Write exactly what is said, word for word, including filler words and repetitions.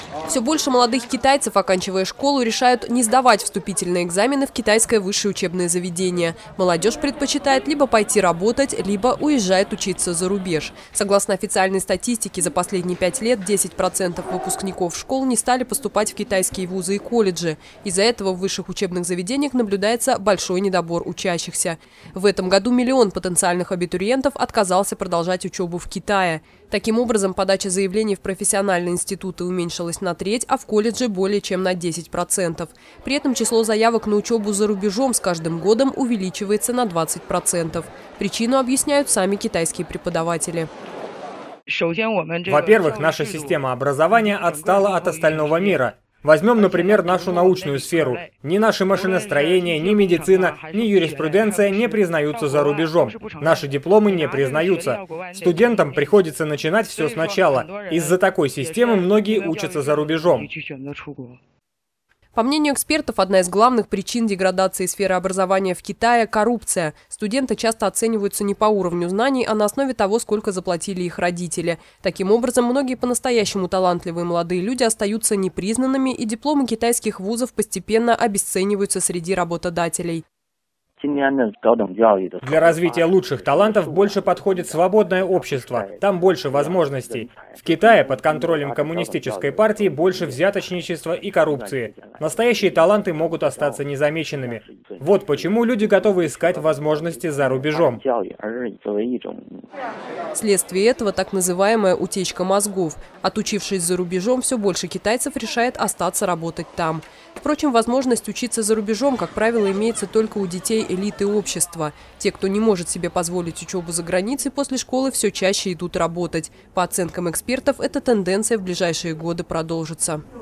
Все больше молодых китайцев, оканчивая школу, решают не сдавать вступительные экзамены в китайское высшее учебное заведение. Молодежь предпочитает либо пойти работать, либо уезжает учиться за рубеж. Согласно официальной статистике, за последние пять лет десять процентов выпускников школ не стали поступать в китайские вузы и колледжи. Из-за этого в высших учебных заведениях наблюдается большой недобор учащихся. В этом году миллион потенциальных абитуриентов отказался продолжать учебу в Китае. Таким образом, подача заявлений в профессиональные институты уменьшилась на треть, а в колледже более чем на десять процентов. При этом число заявок на учебу за рубежом с каждым годом увеличивается на двадцать процентов. Причину объясняют сами китайские преподаватели. Во-первых, наша система образования отстала от остального мира. Возьмем, например, нашу научную сферу. Ни наше машиностроение, ни медицина, ни юриспруденция не признаются за рубежом. Наши дипломы не признаются. Студентам приходится начинать все сначала. Из-за такой системы многие учатся за рубежом. По мнению экспертов, одна из главных причин деградации сферы образования в Китае – коррупция. Студенты часто оцениваются не по уровню знаний, а на основе того, сколько заплатили их родители. Таким образом, многие по-настоящему талантливые молодые люди остаются непризнанными, и дипломы китайских вузов постепенно обесцениваются среди работодателей. Для развития лучших талантов больше подходит свободное общество. Там больше возможностей. В Китае под контролем коммунистической партии больше взяточничества и коррупции. Настоящие таланты могут остаться незамеченными. Вот почему люди готовы искать возможности за рубежом. Вследствие этого так называемая утечка мозгов. Отучившись за рубежом, все больше китайцев решает остаться работать там. Впрочем, возможность учиться за рубежом, как правило, имеется только у детей элиты общества. Те, кто не может себе позволить учебу за границей, после школы все чаще идут работать. По оценкам экспертов, эта тенденция в ближайшие годы продолжится.